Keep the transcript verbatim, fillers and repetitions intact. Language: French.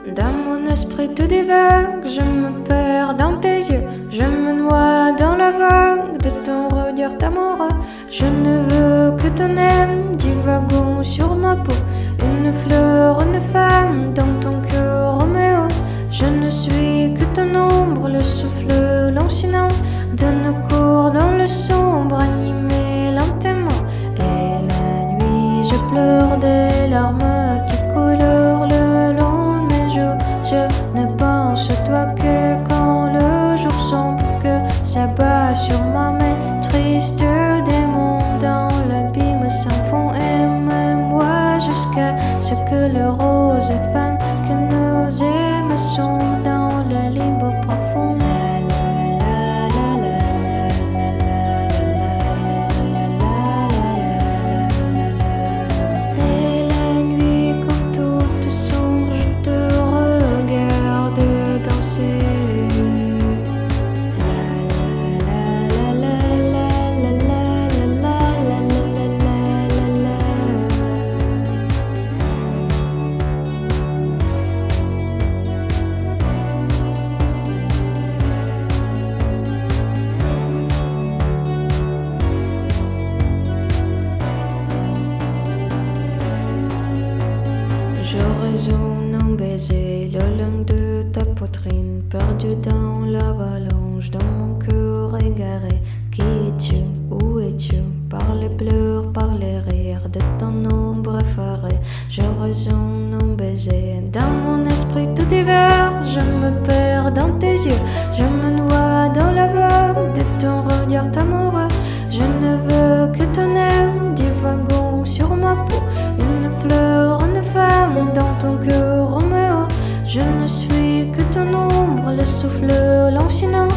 Dans mon esprit tout divague, je me perds dans tes yeux. Je me noie dans la vague de ton regard amoureux. Je ne veux que ton aime, divagant sur ma peau. Une fleur, une femme dans ton cœur, Roméo. Je ne suis que ton ombre, le souffle lancinant de nos cours dans le sombre, animé lentement. Et la nuit, je pleure des larmes qui coulent le long de mes joues. Je ne pense à toi que quand le jour sombre que s'abat sur moi, mes tristes démons dans l'abîme s'enfont. Aime-moi jusqu'à ce que le rose est fan, que nos âmes sont dans le limbo profond. Et la nuit quand tout sombre, je te regarde danser. Je résonne en baiser le long de ta poitrine, perdu dans l'avalanche, dans mon cœur égaré. Qui es-tu? Où es-tu? Par les pleurs, par les rires de ton ombre effarée. Je résonne en baiser, dans mon esprit tout divers. Je me perds dans tes yeux, je me noie dans la vague de ton regard amoureux. Je ne veux que ton aime, divagant sur ma peau. Une fleur, une femme dans ton cœur, Roméo. Je ne suis que ton ombre, le souffle lancinant